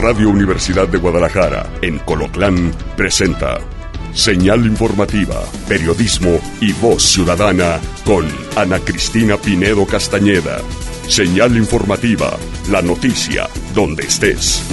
Radio Universidad de Guadalajara, en Colotlán, presenta Señal Informativa, Periodismo y Voz Ciudadana con Ana Cristina Pinedo Castañeda. Señal Informativa, la noticia donde estés.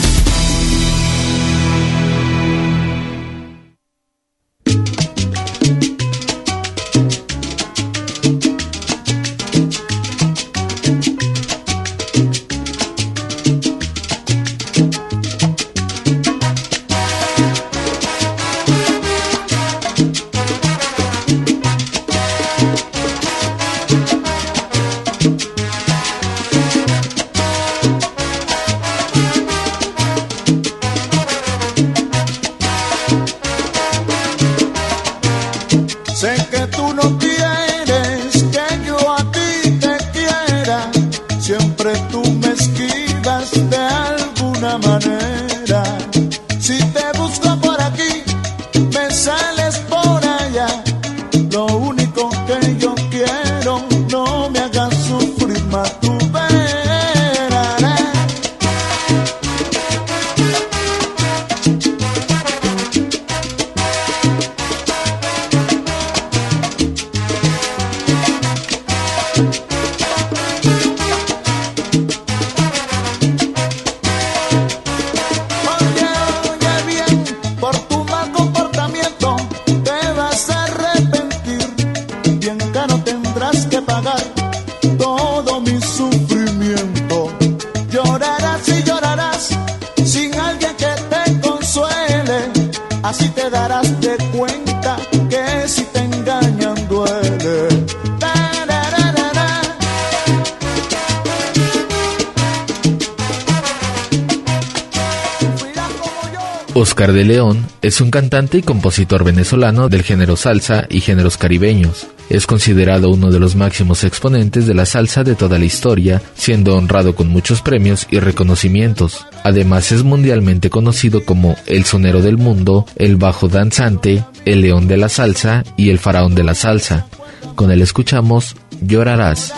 Oscar de León es un cantante y compositor venezolano del género salsa y géneros caribeños. Es considerado uno de los máximos exponentes de la salsa de toda la historia, siendo honrado con muchos premios y reconocimientos. Además es mundialmente conocido como el sonero del mundo, el bajo danzante, el león de la salsa y el faraón de la salsa. Con él escuchamos Llorarás.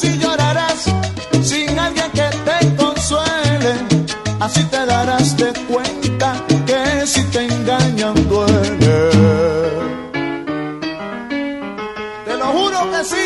Sin alguien que te consuele, así te darás de cuenta que si te engañan duele. Te lo juro que sí.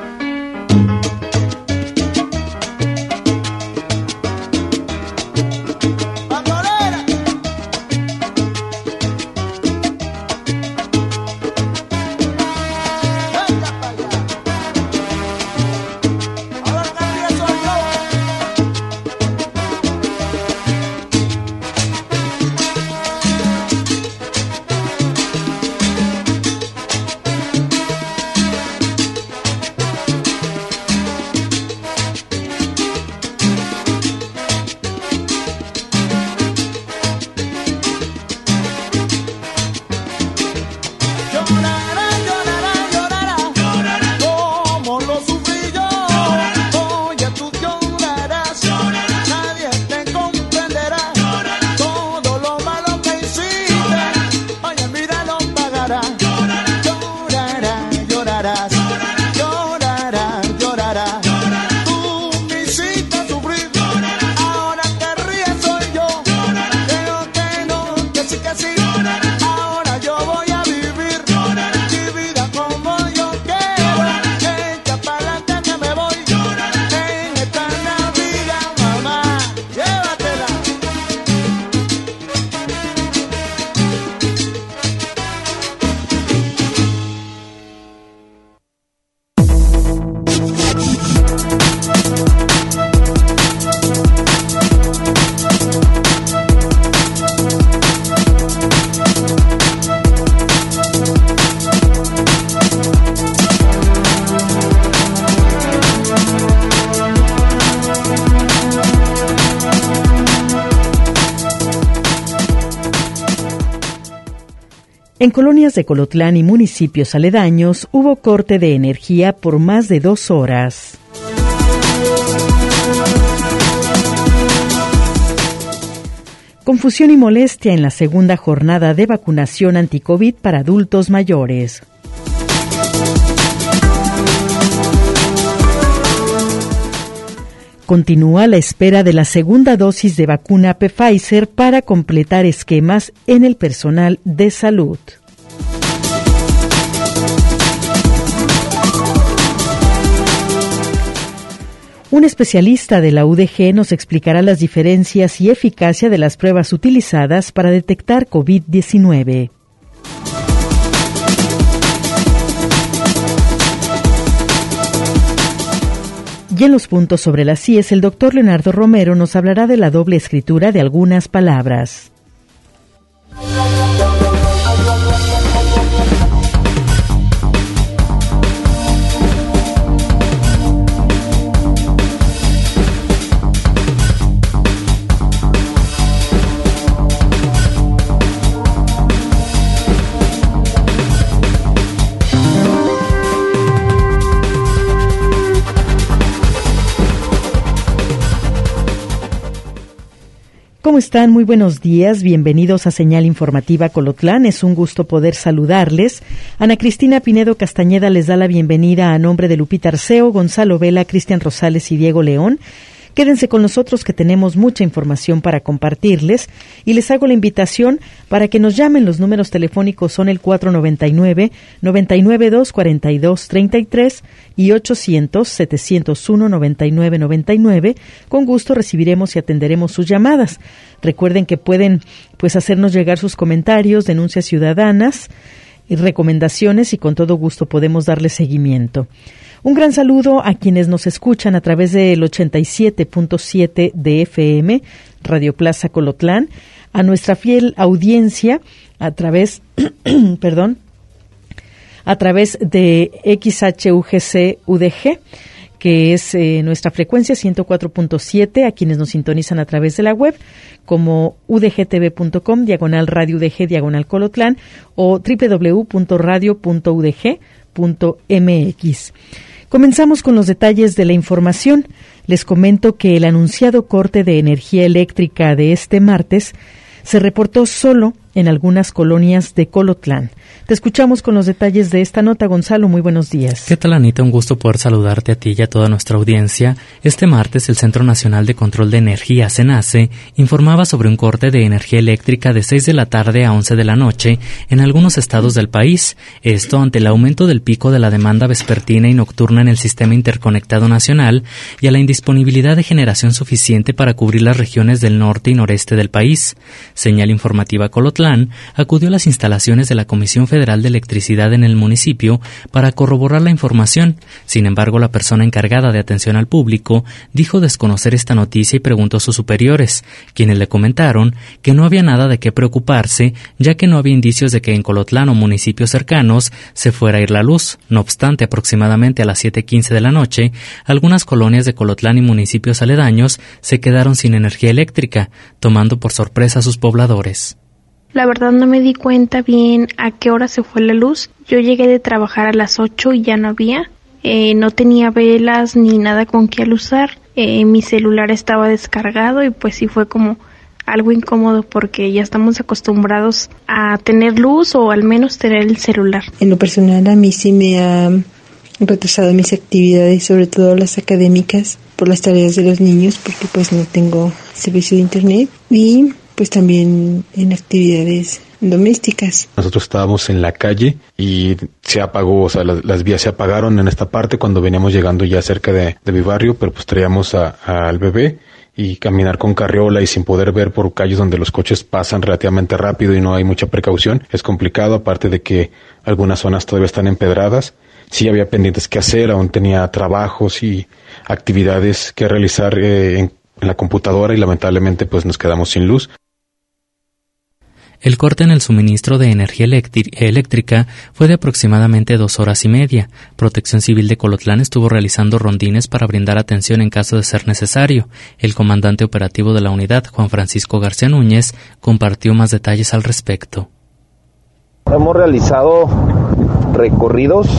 En colonias de Colotlán y municipios aledaños hubo corte de energía por más de 2 horas. Confusión y molestia en la segunda jornada de vacunación anti-COVID para adultos mayores. continúa la espera de la segunda dosis de vacuna Pfizer para completar esquemas en el personal de salud. Un especialista de la UDG nos explicará las diferencias y eficacia de las pruebas utilizadas para detectar COVID-19. Y en los puntos sobre las CIES, el doctor Leonardo Romero nos hablará de la doble escritura de algunas palabras. ¿Cómo están? Muy buenos días. Bienvenidos a Señal Informativa Colotlán. Es un gusto poder saludarles. Ana Cristina Pinedo Castañeda les da la bienvenida a nombre de Lupita Arceo, Gonzalo Vela, Cristian Rosales y Diego León. Quédense con nosotros que tenemos mucha información para compartirles y les hago la invitación para que nos llamen. Los números telefónicos son el 499-992-4233 y 800-701-9999. Con gusto recibiremos y atenderemos sus llamadas. Recuerden que pueden hacernos llegar sus comentarios, denuncias ciudadanas y recomendaciones y con todo gusto podemos darle seguimiento. Un gran saludo a quienes nos escuchan a través del 87.7 de FM, Radio Plaza Colotlán, a nuestra fiel audiencia a través, a través de XHUGC UDG, que es nuestra frecuencia 104.7, a quienes nos sintonizan a través de la web, como udgtv.com, /radio UDG, /Colotlán, o www.radio.udg.mx. Comenzamos con los detalles de la información. Les comento que el anunciado corte de energía eléctrica de este martes se reportó solo en algunas colonias de Colotlán. Te escuchamos con los detalles de esta nota, Gonzalo. Muy buenos días. ¿Qué tal, Anita? Un gusto poder saludarte a ti y a toda nuestra audiencia. Este martes, el Centro Nacional de Control de Energía, CENACE, informaba sobre un corte de energía eléctrica de 6 de la tarde a 11 de la noche en algunos estados del país. Esto ante el aumento del pico de la demanda vespertina y nocturna en el sistema interconectado nacional y a la indisponibilidad de generación suficiente para cubrir las regiones del norte y noreste del país. Señal Informativa Colotlán acudió a las instalaciones de la Comisión Federal de Electricidad en el municipio para corroborar la información. Sin embargo, la persona encargada de atención al público dijo desconocer esta noticia y preguntó a sus superiores, quienes le comentaron que no había nada de qué preocuparse, ya que no había indicios de que en Colotlán o municipios cercanos se fuera a ir la luz. No obstante, aproximadamente a las 7:15 de la noche, algunas colonias de Colotlán y municipios aledaños se quedaron sin energía eléctrica, tomando por sorpresa a sus pobladores. La verdad no me di cuenta bien a qué hora se fue la luz. Yo llegué de trabajar a las 8 y ya no había. No tenía velas ni nada con qué alusar. Mi celular estaba descargado y pues sí fue como algo incómodo porque ya estamos acostumbrados a tener luz o al menos tener el celular. En lo personal a mí sí me ha retrasado mis actividades, sobre todo las académicas, por las tareas de los niños, porque pues no tengo servicio de internet y pues también en actividades domésticas. Nosotros estábamos en la calle y se apagó, o sea, las vías se apagaron en esta parte cuando veníamos llegando ya cerca de mi barrio, pero pues traíamos al bebé y caminar con carriola y sin poder ver por calles donde los coches pasan relativamente rápido y no hay mucha precaución, es complicado, aparte de que algunas zonas todavía están empedradas. Sí había pendientes que hacer, aún tenía trabajos y actividades que realizar en la computadora y lamentablemente pues nos quedamos sin luz. El corte en el suministro de energía eléctrica fue de aproximadamente 2 horas y media. Protección Civil de Colotlán estuvo realizando rondines para brindar atención en caso de ser necesario. El comandante operativo de la unidad, Juan Francisco García Núñez, compartió más detalles al respecto. Hemos realizado recorridos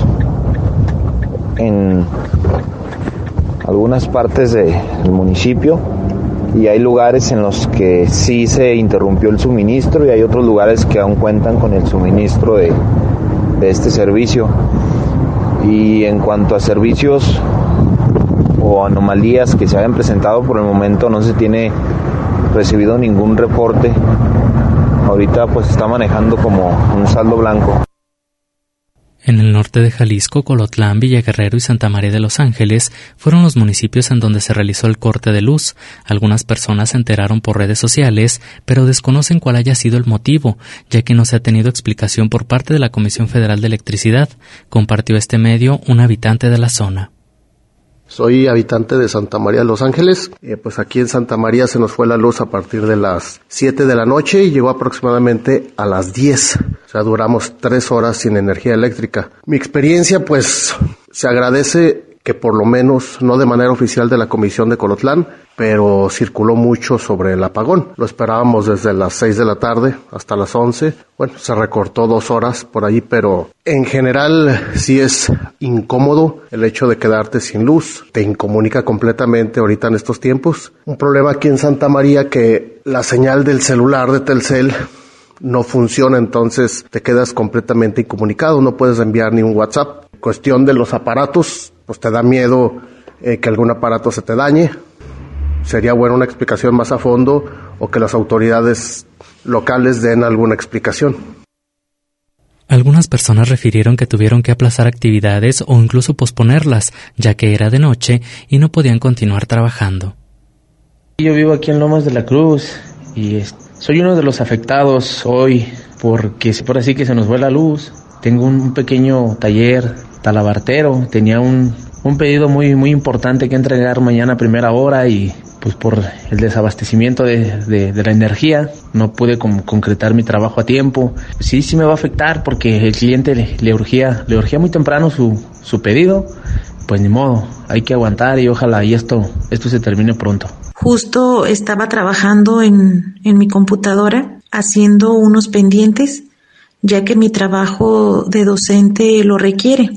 en algunas partes del municipio y hay lugares en los que sí se interrumpió el suministro y hay otros lugares que aún cuentan con el suministro de este servicio. Y en cuanto a servicios o anomalías que se hayan presentado. Por el momento no se tiene recibido ningún reporte. Ahorita pues está manejando como un saldo blanco. En el norte de Jalisco, Colotlán, Villaguerrero y Santa María de los Ángeles fueron los municipios en donde se realizó el corte de luz. Algunas personas se enteraron por redes sociales, pero desconocen cuál haya sido el motivo, ya que no se ha tenido explicación por parte de la Comisión Federal de Electricidad, compartió este medio un habitante de la zona. Soy habitante de Santa María de los Ángeles. Pues aquí en Santa María se nos fue la luz a partir de las 7 de la noche y llegó aproximadamente a las 10. O sea, duramos 3 horas sin energía eléctrica. Mi experiencia, pues, se agradece que por lo menos, no de manera oficial de la Comisión de Colotlán, pero circuló mucho sobre el apagón. Lo esperábamos desde las 6 de la tarde hasta las 11. Bueno, se recortó 2 horas por ahí, pero en general sí es incómodo el hecho de quedarte sin luz. Te incomunica completamente ahorita en estos tiempos. Un problema aquí en Santa María que la señal del celular de Telcel no funciona, entonces te quedas completamente incomunicado, no puedes enviar ni un WhatsApp. Cuestión de los aparatos, pues te da miedo que algún aparato se te dañe. Sería buena una explicación más a fondo o que las autoridades locales den alguna explicación. Algunas personas refirieron que tuvieron que aplazar actividades o incluso posponerlas, ya que era de noche y no podían continuar trabajando. Yo vivo aquí en Lomas de la Cruz y soy uno de los afectados hoy porque por así que se nos fue la luz. Tengo un pequeño taller talabartero, tenía un pedido muy importante que entregar mañana a primera hora y pues por el desabastecimiento de la energía no pude concretar mi trabajo a tiempo. Sí me va a afectar porque el cliente le urgía muy temprano su pedido. Pues ni modo, hay que aguantar y ojalá y esto se termine pronto. Justo estaba trabajando en mi computadora haciendo unos pendientes, ya que mi trabajo de docente lo requiere.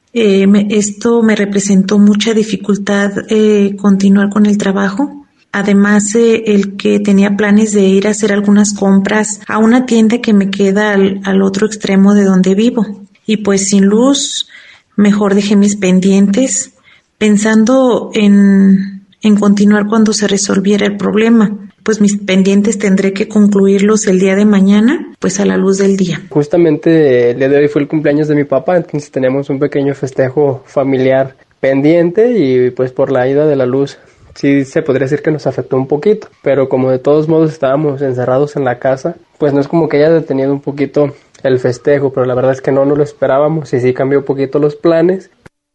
Esto me representó mucha dificultad continuar con el trabajo. Además, el que tenía planes de ir a hacer algunas compras a una tienda que me queda al otro extremo de donde vivo. Y pues sin luz, mejor dejé mis pendientes pensando en continuar cuando se resolviera el problema. Pues mis pendientes tendré que concluirlos el día de mañana, pues a la luz del día. Justamente el día de hoy fue el cumpleaños de mi papá, entonces tenemos un pequeño festejo familiar pendiente y pues por la ida de la luz sí se podría decir que nos afectó un poquito, pero como de todos modos estábamos encerrados en la casa, pues no es como que haya detenido un poquito el festejo, pero la verdad es que no lo esperábamos y sí cambió un poquito los planes.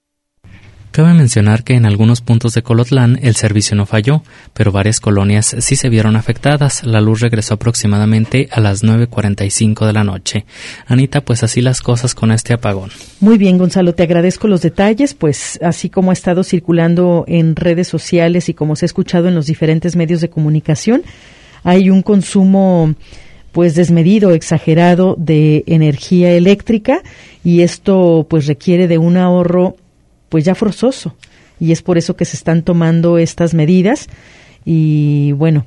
Cabe mencionar que en algunos puntos de Colotlán el servicio no falló, pero varias colonias sí se vieron afectadas. La luz regresó aproximadamente a las 9:45 de la noche. Anita, pues así las cosas con este apagón. Muy bien, Gonzalo, te agradezco los detalles, pues así como ha estado circulando en redes sociales y como se ha escuchado en los diferentes medios de comunicación, hay un consumo pues desmedido, exagerado de energía eléctrica y esto pues requiere de un ahorro pues ya forzoso, y es por eso que se están tomando estas medidas y bueno,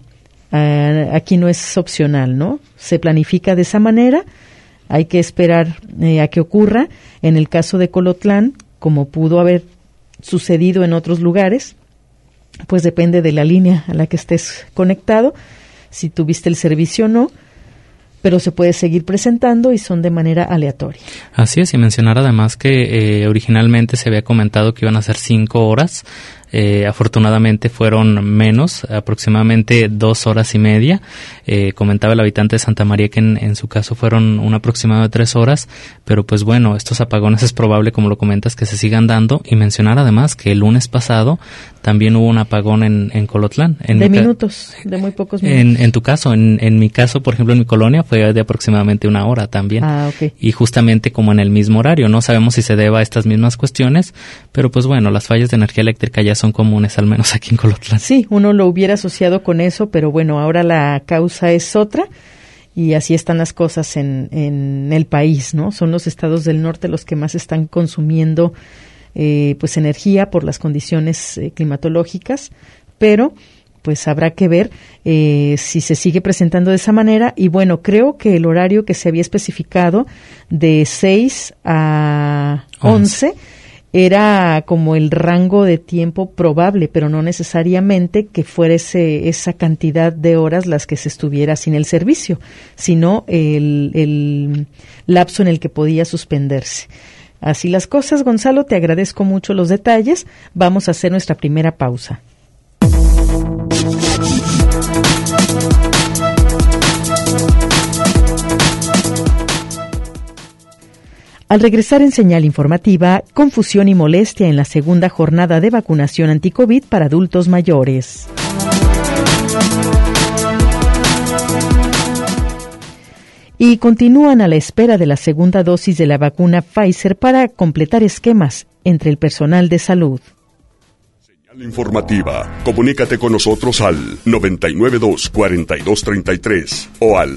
aquí no es opcional, ¿no? Se planifica de esa manera, hay que esperar a que ocurra. En el caso de Colotlán, como pudo haber sucedido en otros lugares, pues depende de la línea a la que estés conectado, si tuviste el servicio o no, pero se puede seguir presentando y son de manera aleatoria. Así es, y mencionar además que originalmente se había comentado que iban a ser 5 horas, afortunadamente fueron menos, aproximadamente 2 horas y media. Comentaba el habitante de Santa María que en su caso fueron un aproximado de 3 horas, pero pues bueno, estos apagones es probable, como lo comentas, que se sigan dando, y mencionar además que el lunes pasado también hubo un apagón en Colotlán. De minutos, de muy pocos minutos. En tu caso, en mi caso, por ejemplo, en mi colonia fue de aproximadamente 1 hora también. Okay. Y justamente como en el mismo horario, no sabemos si se deba a estas mismas cuestiones, pero pues bueno, las fallas de energía eléctrica ya son comunes, al menos aquí en Colotlán. Sí, uno lo hubiera asociado con eso, pero bueno, ahora la causa es otra y así están las cosas en el país, ¿no? Son los estados del norte los que más están consumiendo pues energía por las condiciones climatológicas, pero pues habrá que ver si se sigue presentando de esa manera. Y bueno, creo que el horario que se había especificado de 6 a 11 era como el rango de tiempo probable, pero no necesariamente que fuera esa cantidad de horas las que se estuviera sin el servicio, sino el lapso en el que podía suspenderse. Así las cosas, Gonzalo, te agradezco mucho los detalles. Vamos a hacer nuestra primera pausa. Al regresar en Señal Informativa, confusión y molestia en la segunda jornada de vacunación anti-COVID para adultos mayores. Y continúan a la espera de la segunda dosis de la vacuna Pfizer para completar esquemas entre el personal de salud. Señal Informativa. Comunícate con nosotros al 992-4233 o al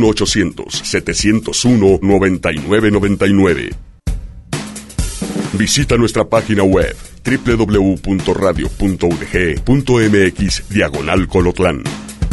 01800-701-9999. Visita nuestra página web www.radio.udg.mx/Colotlán.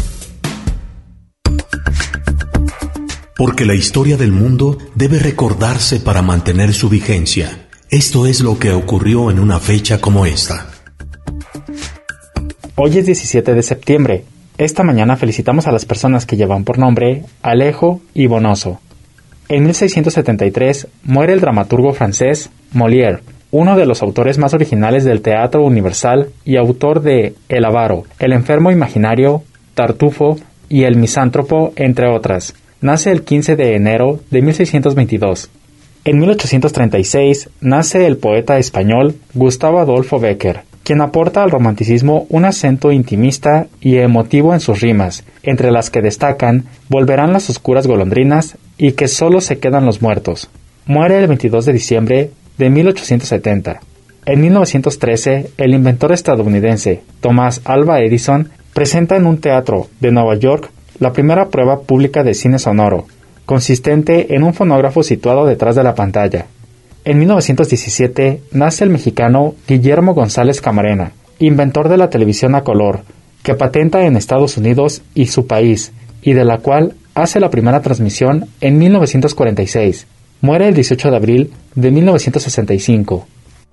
Porque la historia del mundo debe recordarse para mantener su vigencia. Esto es lo que ocurrió en una fecha como esta. Hoy es 17 de septiembre. Esta mañana felicitamos a las personas que llevan por nombre Alejo y Bonoso. En 1673 muere el dramaturgo francés Molière, uno de los autores más originales del teatro universal y autor de El avaro, El enfermo imaginario, Tartufo y El misántropo, entre otras. Nace el 15 de enero de 1622. En 1836 nace el poeta español Gustavo Adolfo Bécquer, quien aporta al romanticismo un acento intimista y emotivo en sus rimas, entre las que destacan Volverán las oscuras golondrinas y Que solo se quedan los muertos. Muere el 22 de diciembre de 1870. En 1913, el inventor estadounidense Thomas Alva Edison presenta en un teatro de Nueva York la primera prueba pública de cine sonoro, consistente en un fonógrafo situado detrás de la pantalla. En 1917 nace el mexicano Guillermo González Camarena, inventor de la televisión a color, que patenta en Estados Unidos y su país, y de la cual hace la primera transmisión en 1946. Muere el 18 de abril de 1965.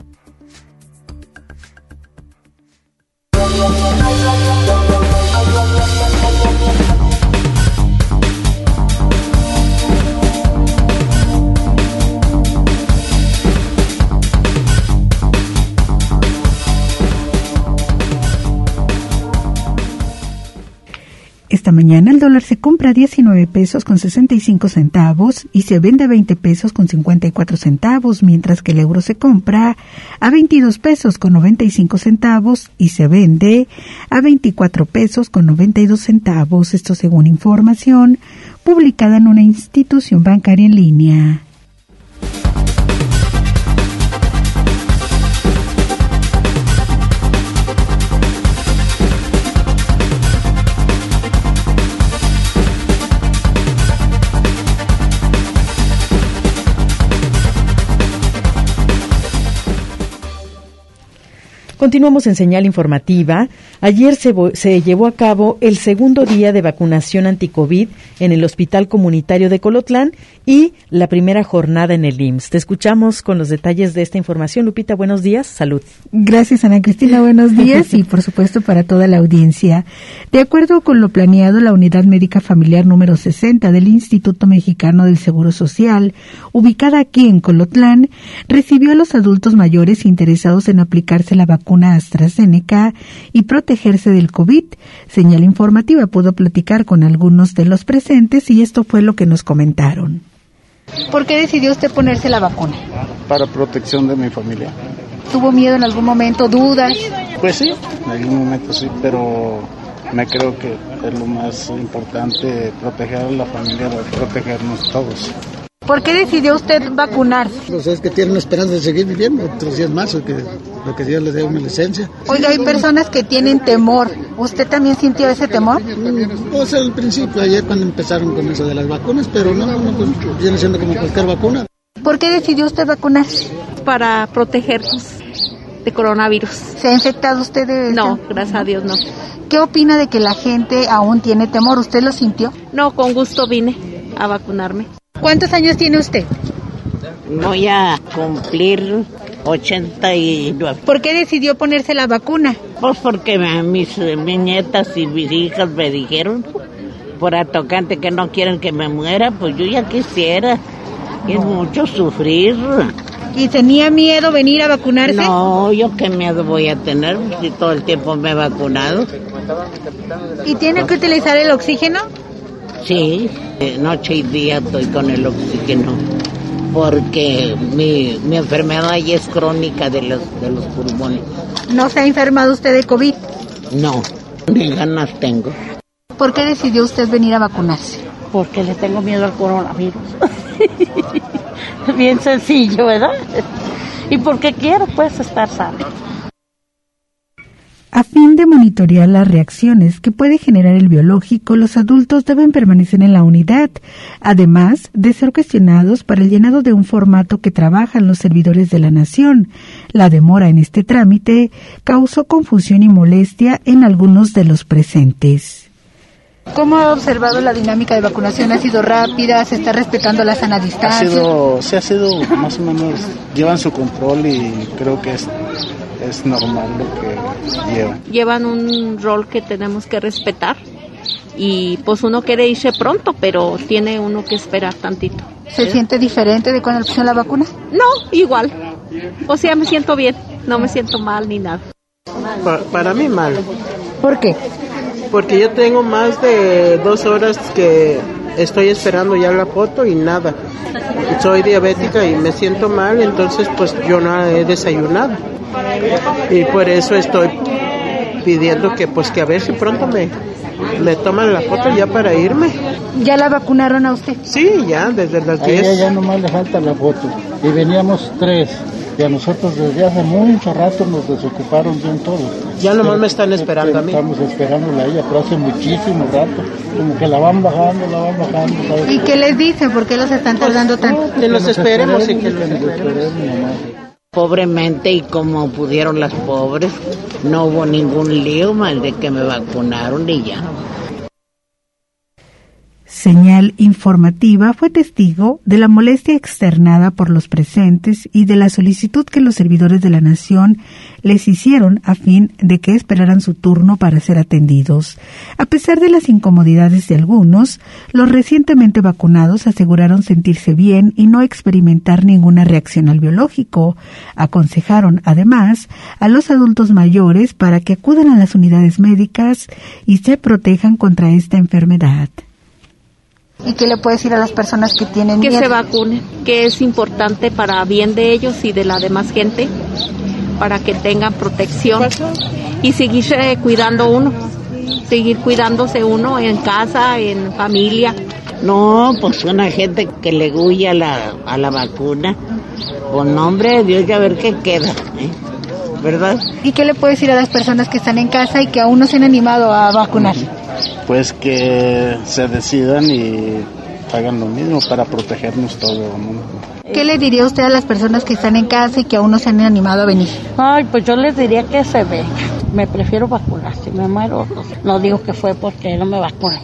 Esta mañana el dólar se compra a 19 pesos con 65 centavos y se vende a 20 pesos con 54 centavos, mientras que el euro se compra a 22 pesos con 95 centavos y se vende a 24 pesos con 92 centavos. Esto según información publicada en una institución bancaria en línea. Continuamos en Señal Informativa. Ayer se llevó a cabo el segundo día de vacunación anti-COVID en el Hospital Comunitario de Colotlán y la primera jornada en el IMSS. Te escuchamos con los detalles de esta información. Lupita, buenos días. Salud. Gracias, Ana Cristina. Buenos días y, por supuesto, para toda la audiencia. De acuerdo con lo planeado, la Unidad Médica Familiar número 60 del Instituto Mexicano del Seguro Social, ubicada aquí en Colotlán, recibió a los adultos mayores interesados en aplicarse la vacuna AstraZeneca y protegerse del COVID. Señal Informativa pudo platicar con algunos de los presentes y esto fue lo que nos comentaron. ¿Por qué decidió usted ponerse la vacuna? Para protección de mi familia. ¿Tuvo miedo en algún momento, dudas? Pues sí, en algún momento sí, pero me creo que es lo más importante, proteger a la familia, protegernos todos. ¿Por qué decidió usted vacunar? Pues es que tienen esperanza de seguir viviendo otros días más, o que lo que Dios les dé una licencia. Oiga, hay personas que tienen temor. ¿Usted también sintió ese temor? Pues al principio, ayer cuando empezaron con eso de las vacunas, pero no pues viene siendo como cualquier vacuna. ¿Por qué decidió usted vacunar? Para protegernos de coronavirus. ¿Se ha infectado usted de eso? No, gracias a Dios no. ¿Qué opina de que la gente aún tiene temor? ¿Usted lo sintió? No, con gusto vine a vacunarme. ¿Cuántos años tiene usted? Voy a cumplir 89. ¿Por qué decidió ponerse la vacuna? Pues porque mis nietas y mis hijas me dijeron, por atocante, que no quieren que me muera, pues yo ya quisiera. Es mucho sufrir. ¿Y tenía miedo venir a vacunarse? No, yo qué miedo voy a tener si todo el tiempo me he vacunado. ¿Y tiene que utilizar el oxígeno? Sí, noche y día estoy con el oxígeno, porque mi enfermedad ya es crónica de los pulmones. ¿No se ha enfermado usted de COVID? No, ni ganas tengo. ¿Por qué decidió usted venir a vacunarse? Porque le tengo miedo al coronavirus. Bien sencillo, ¿verdad? Y porque quiero, pues, estar sano. A fin de monitorear las reacciones que puede generar el biológico, los adultos deben permanecer en la unidad, además de ser cuestionados para el llenado de un formato que trabajan los servidores de la nación. La demora en este trámite causó confusión y molestia en algunos de los presentes. ¿Cómo ha observado la dinámica de vacunación? ¿Ha sido rápida? ¿Se está respetando la sana distancia? Ha sido más o menos, llevan su control y creo que es normal lo que llevan. Llevan un rol que tenemos que respetar y pues uno quiere irse pronto, pero tiene uno que esperar tantito. ¿Se siente diferente de cuando le pusieron la vacuna? No, igual. O sea, me siento bien, no me siento mal ni nada. Para mí mal. ¿Por qué? Porque yo tengo más de 2 horas que estoy esperando ya la foto y nada. Soy diabética y me siento mal, entonces pues yo no he desayunado. Y por eso estoy pidiendo que a ver si pronto me toman la foto ya para irme. ¿Ya la vacunaron a usted? Sí, ya, desde las 10. A ella ya nomás le falta la foto. Y veníamos 3. Y a nosotros desde hace mucho rato nos desocuparon bien todos. Ya nomás me están esperando a mí. Estamos esperándola a ella, pero hace muchísimo rato. Como que la van bajando. ¿sabes? ¿Y qué les dicen? ¿Por qué los están tardando tanto? Que los esperemos y que los esperemos. Pobremente, y como pudieron las pobres, no hubo ningún lío más de que me vacunaron y ya. Señal Informativa fue testigo de la molestia externada por los presentes y de la solicitud que los servidores de la nación les hicieron a fin de que esperaran su turno para ser atendidos. A pesar de las incomodidades de algunos, los recientemente vacunados aseguraron sentirse bien y no experimentar ninguna reacción al biológico. Aconsejaron, además, a los adultos mayores para que acudan a las unidades médicas y se protejan contra esta enfermedad. ¿Y qué le puede decir a las personas que tienen miedo? Que se vacunen, que es importante para bien de ellos y de la demás gente, para que tengan protección y seguirse cuidando uno, seguir cuidándose uno en casa, en familia. No, pues una gente que le huye a la vacuna, por nombre de Dios, ya ver qué queda, ¿verdad? ¿Y qué le puede decir a las personas que están en casa y que aún no se han animado a vacunar? Pues que se decidan y hagan lo mismo para protegernos todos, ¿no? ¿Qué le diría usted a las personas que están en casa y que aún no se han animado a venir? Ay, pues yo les diría que se vengan. Me prefiero vacunar. Si me muero, no digo que fue porque no me vacuné.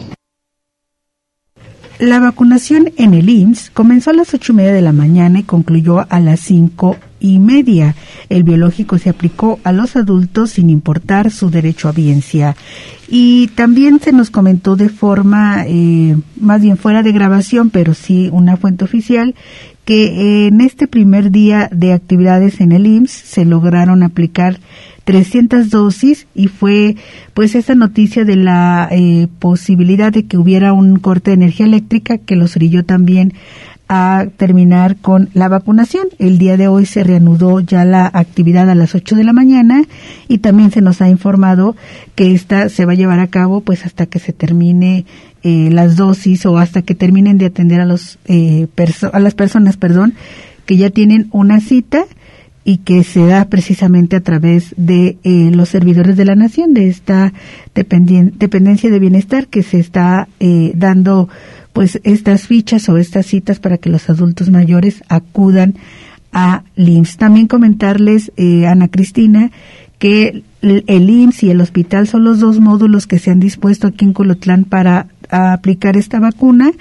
La vacunación en el IMSS comenzó a las 8:30 de la mañana y concluyó a las 5:30. El biológico se aplicó a los adultos sin importar su derecho a biencia. Y también se nos comentó de forma, más bien fuera de grabación, pero sí una fuente oficial, que en este primer día de actividades en el IMSS se lograron aplicar 300 dosis y fue pues esa noticia de la posibilidad de que hubiera un corte de energía eléctrica que los orilló también a terminar con la vacunación. El día de hoy se reanudó ya la actividad a las 8 de la mañana y también se nos ha informado que esta se va a llevar a cabo pues hasta que se termine las dosis o hasta que terminen de atender a las personas que ya tienen una cita y que se da precisamente a través de los servidores de la nación, de esta dependencia de bienestar que se está dando pues estas fichas o estas citas para que los adultos mayores acudan a IMSS. También comentarles, Ana Cristina, que el IMSS y el hospital son los 2 módulos que se han dispuesto aquí en Colotlán para aplicar esta vacuna,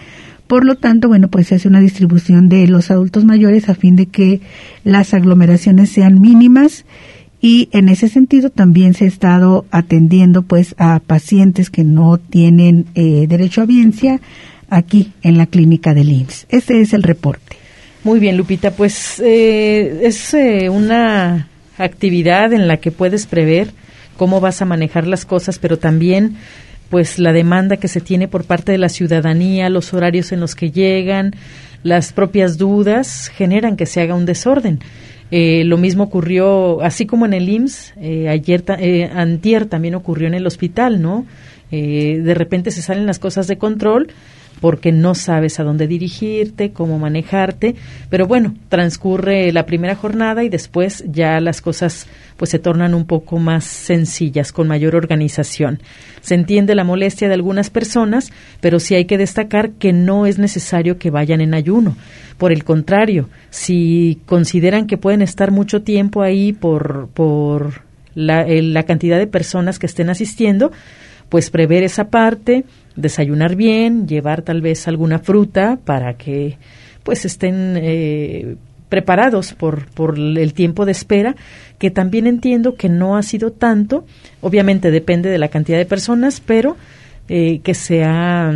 Por lo tanto, bueno, pues se hace una distribución de los adultos mayores a fin de que las aglomeraciones sean mínimas, y en ese sentido también se ha estado atendiendo pues a pacientes que no tienen derecho a audiencia aquí en la clínica del IMSS. Este es el reporte. Muy bien, Lupita, pues es una actividad en la que puedes prever cómo vas a manejar las cosas, pero también pues la demanda que se tiene por parte de la ciudadanía, los horarios en los que llegan, las propias dudas generan que se haga un desorden. Lo mismo ocurrió, así como en el IMSS, antier también ocurrió en el hospital, ¿no? De repente se salen las cosas de control porque no sabes a dónde dirigirte, cómo manejarte, pero bueno, transcurre la primera jornada y después ya las cosas pues se tornan un poco más sencillas, con mayor organización. Se entiende la molestia de algunas personas, pero sí hay que destacar que no es necesario que vayan en ayuno. Por el contrario, si consideran que pueden estar mucho tiempo ahí por la cantidad de personas que estén asistiendo, pues prever esa parte, desayunar bien, llevar tal vez alguna fruta para que pues estén preparados por el tiempo de espera, que también entiendo que no ha sido tanto, obviamente depende de la cantidad de personas, pero que se ha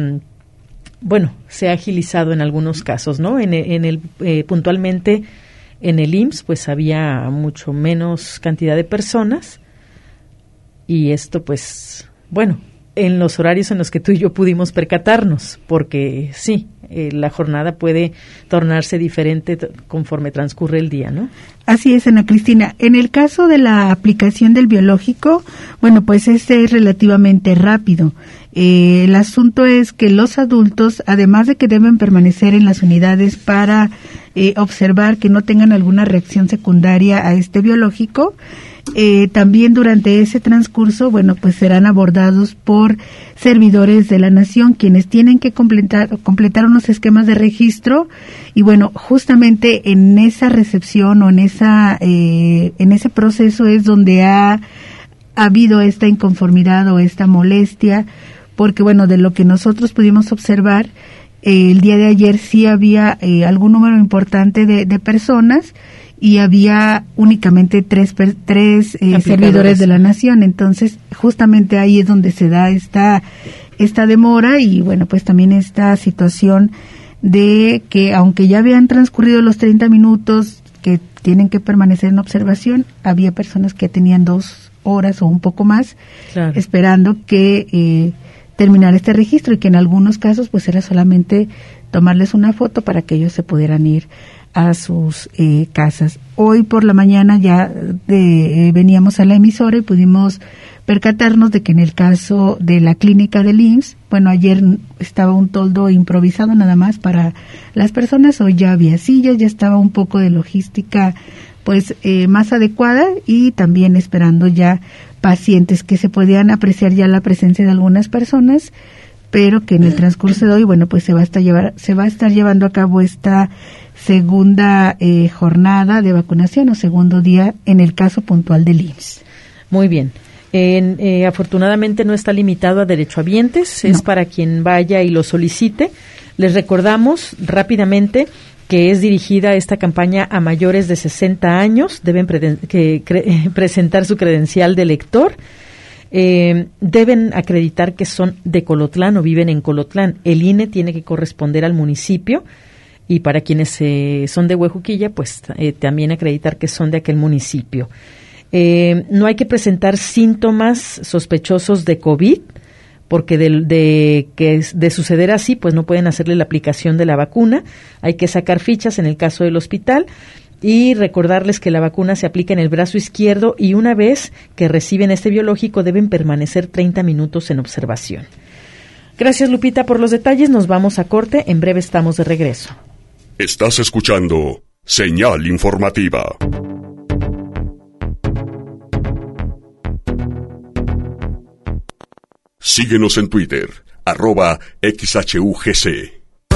agilizado en algunos casos, ¿no? Puntualmente en el IMSS pues había mucho menos cantidad de personas, y esto pues bueno, en los horarios en los que tú y yo pudimos percatarnos, porque sí, la jornada puede tornarse diferente conforme transcurre el día, ¿no? Así es, Ana Cristina. En el caso de la aplicación del biológico, bueno, pues este es relativamente rápido. El asunto es que los adultos, además de que deben permanecer en las unidades para observar que no tengan alguna reacción secundaria a este biológico, también durante ese transcurso, bueno, pues serán abordados por servidores de la nación, quienes tienen que completar unos esquemas de registro, y bueno, justamente en esa recepción o en ese proceso es donde ha habido esta inconformidad o esta molestia, porque bueno, de lo que nosotros pudimos observar, el día de ayer sí había algún número importante de personas, y había únicamente tres servidores de la nación. Entonces justamente ahí es donde se da esta demora, y bueno, pues también esta situación de que aunque ya habían transcurrido los 30 minutos que tienen que permanecer en observación, había personas que tenían 2 horas o un poco más, claro, esperando que terminara este registro, y que en algunos casos pues era solamente tomarles una foto para que ellos se pudieran ir a sus casas. Hoy por la mañana ya veníamos a la emisora y pudimos percatarnos de que en el caso de la clínica del IMSS, bueno, ayer estaba un toldo improvisado nada más para las personas, hoy ya había sillas, ya estaba un poco de logística pues más adecuada, y también esperando ya pacientes, que se podían apreciar ya la presencia de algunas personas, pero que en el transcurso de hoy, bueno, pues se va a estar llevando a cabo esta segunda jornada de vacunación, o segundo día en el caso puntual del IMSS. Muy bien. Afortunadamente no está limitado a derechohabientes, es para quien vaya y lo solicite. Les recordamos rápidamente que es dirigida esta campaña a mayores de 60 años, deben presentar su credencial de elector, deben acreditar que son de Colotlán o viven en Colotlán. El INE tiene que corresponder al municipio, y para quienes son de Huejuquilla, pues también acreditar que son de aquel municipio. No hay que presentar síntomas sospechosos de COVID, porque de suceder así, pues no pueden hacerle la aplicación de la vacuna. Hay que sacar fichas en el caso del hospital, y recordarles que la vacuna se aplica en el brazo izquierdo, y una vez que reciben este biológico deben permanecer 30 minutos en observación. Gracias, Lupita, por los detalles. Nos vamos a corte. En breve estamos de regreso. Estás escuchando Señal Informativa. Síguenos en Twitter, @XHUGC.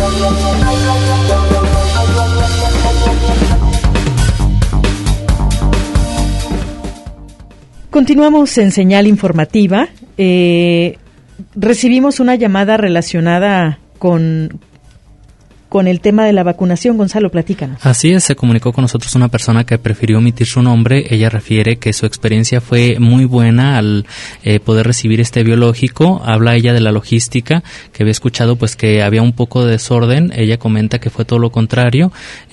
Continuamos en Señal Informativa. Recibimos una llamada relacionada con con el tema de la vacunación. Gonzalo, platícanos. Así es, se comunicó con nosotros una persona que prefirió omitir su nombre. Ella refiere que su experiencia fue muy buena al poder recibir este biológico. Habla ella de la logística, que había escuchado pues que había un poco de desorden. Ella comenta que fue todo lo contrario.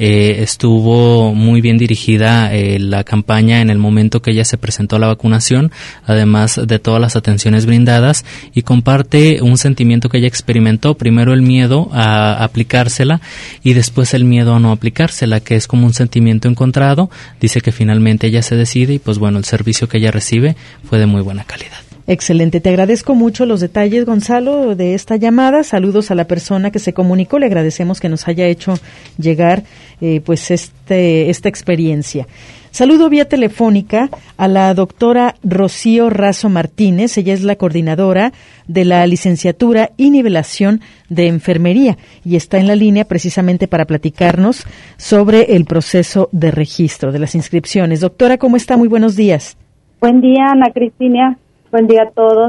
Estuvo muy bien dirigida la campaña en el momento que ella se presentó a la vacunación, además de todas las atenciones brindadas, y comparte un sentimiento que ella experimentó. Primero el miedo a aplicársela y después el miedo a no aplicársela, que es como un sentimiento encontrado. Dice que finalmente ella se decide y pues bueno, el servicio que ella recibe fue de muy buena calidad. Excelente, te agradezco mucho los detalles, Gonzalo, de esta llamada. Saludos a la persona que se comunicó, le agradecemos que nos haya hecho llegar pues esta experiencia. Saludo vía telefónica a la doctora Rocío Razo Martínez. Ella es la coordinadora de la licenciatura y nivelación de enfermería y está en la línea precisamente para platicarnos sobre el proceso de registro de las inscripciones. Doctora, ¿cómo está? Muy buenos días. Buen día, Ana Cristina. Buen día a todos.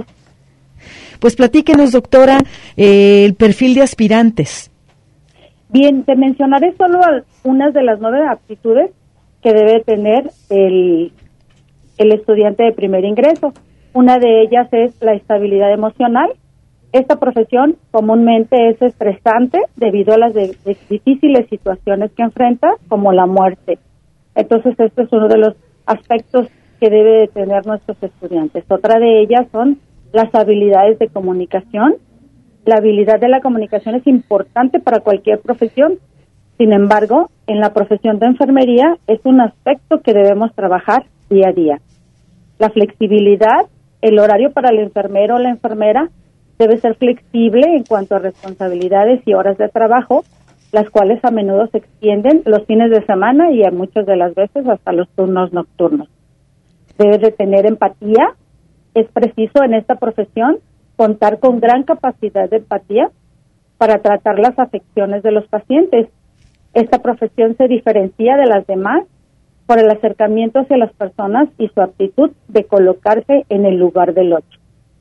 Pues platíquenos, doctora, el perfil de aspirantes. Bien, te mencionaré solo unas de las 9 aptitudes que debe tener el estudiante de primer ingreso. Una de ellas es la estabilidad emocional. Esta profesión comúnmente es estresante debido a las difíciles situaciones que enfrenta, como la muerte. Entonces, este es uno de los aspectos que debe de tener nuestros estudiantes. Otra de ellas son las habilidades de comunicación. La habilidad de la comunicación es importante para cualquier profesión. Sin embargo, en la profesión de enfermería es un aspecto que debemos trabajar día a día. La flexibilidad, el horario para el enfermero o la enfermera debe ser flexible en cuanto a responsabilidades y horas de trabajo, las cuales a menudo se extienden los fines de semana y a muchas de las veces hasta los turnos nocturnos. Debe de tener empatía. Es preciso en esta profesión contar con gran capacidad de empatía para tratar las afecciones de los pacientes. Esta profesión se diferencia de las demás por el acercamiento hacia las personas y su aptitud de colocarse en el lugar del otro.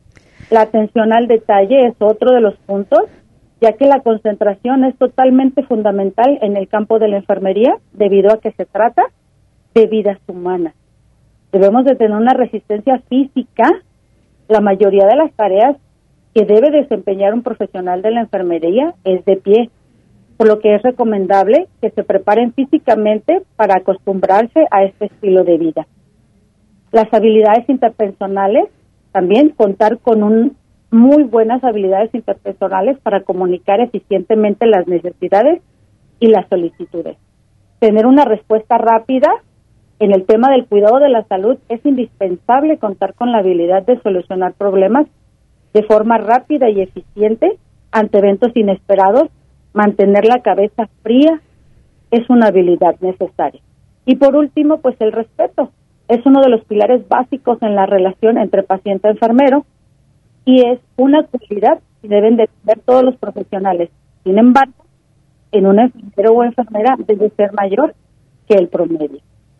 La atención al detalle es otro de los puntos, ya que la concentración es totalmente fundamental en el campo de la enfermería debido a que se trata de vidas humanas. Debemos de tener una resistencia física. La mayoría de las tareas que debe desempeñar un profesional de la enfermería es de pie, por lo que es recomendable que se preparen físicamente para acostumbrarse a este estilo de vida. Las habilidades interpersonales, también contar con muy buenas habilidades interpersonales para comunicar eficientemente las necesidades y las solicitudes. Tener una respuesta rápida. En el tema del cuidado de la salud es indispensable contar con la habilidad de solucionar problemas de forma rápida y eficiente ante eventos inesperados. Mantener la cabeza fría es una habilidad necesaria. Y por último, pues el respeto. Es uno de los pilares básicos en la relación entre paciente y enfermero y es una cualidad que deben de tener todos los profesionales. Sin embargo, en un enfermero o enfermera debe ser mayor que el promedio.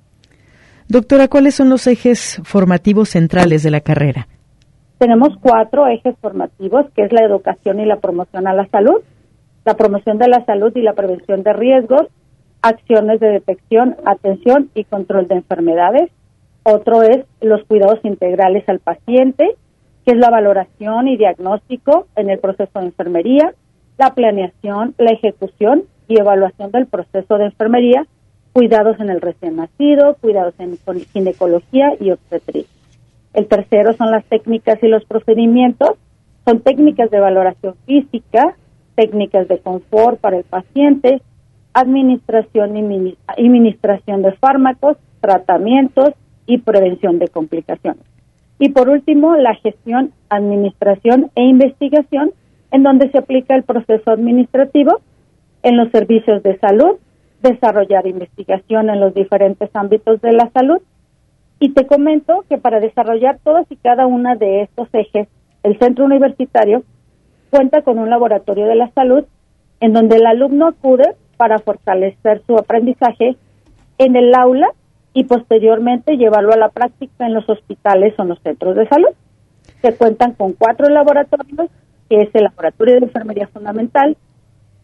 Doctora, ¿cuáles son los ejes formativos centrales de la carrera? Tenemos 4 ejes formativos, que es la educación y la promoción a la salud, la promoción de la salud y la prevención de riesgos, acciones de detección, atención y control de enfermedades. Otro es los cuidados integrales al paciente, que es la valoración y diagnóstico en el proceso de enfermería, la planeación, la ejecución y evaluación del proceso de enfermería, cuidados en el recién nacido, cuidados en ginecología y obstetricia. El tercero son las técnicas y los procedimientos. Son técnicas de valoración física, técnicas de confort para el paciente, administración y administración de fármacos, tratamientos y prevención de complicaciones. Y por último, la gestión, administración e investigación, en donde se aplica el proceso administrativo en los servicios de salud, desarrollar investigación en los diferentes ámbitos de la salud. Y te comento que para desarrollar todas y cada una de estos ejes, el centro universitario cuenta con un laboratorio de la salud en donde el alumno acude para fortalecer su aprendizaje en el aula y posteriormente llevarlo a la práctica en los hospitales o en los centros de salud. Se cuentan con 4 laboratorios, que es el laboratorio de enfermería fundamental,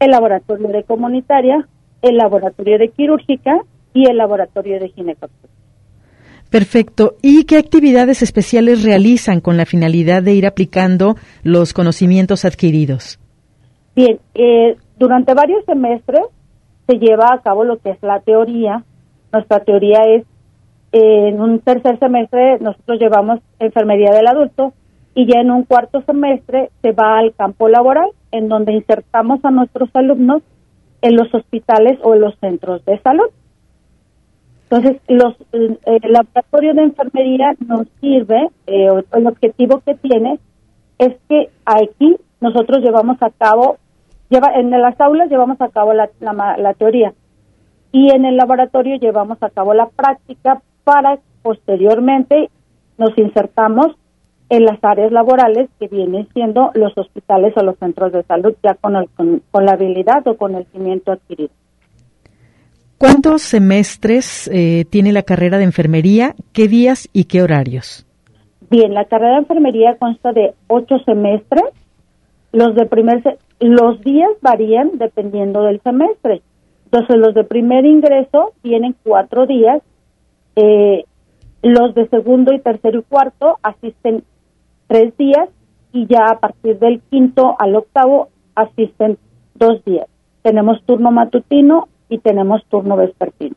el laboratorio de comunitaria, el laboratorio de quirúrgica y el laboratorio de ginecología. Perfecto. ¿Y qué actividades especiales realizan con la finalidad de ir aplicando los conocimientos adquiridos? Bien, durante varios semestres se lleva a cabo lo que es la teoría. Nuestra teoría es, en un tercer semestre nosotros llevamos enfermería del adulto y ya en un cuarto semestre se va al campo laboral, en donde insertamos a nuestros alumnos en los hospitales o en los centros de salud. Entonces, el laboratorio de enfermería nos sirve, el objetivo que tiene es que aquí nosotros llevamos a cabo, en las aulas llevamos a cabo la teoría y en el laboratorio llevamos a cabo la práctica para posteriormente nos insertamos en las áreas laborales que vienen siendo los hospitales o los centros de salud, ya con la habilidad o conocimiento adquirido. ¿Cuántos semestres tiene la carrera de enfermería? ¿Qué días y qué horarios? Bien, la carrera de enfermería consta de 8 semestres. Los días varían dependiendo del semestre. Entonces, los de primer ingreso tienen 4 días. Los de segundo y tercero y cuarto asisten 3 días y ya a partir del quinto al octavo asisten 2 días. Tenemos turno matutino y tenemos turno vespertino.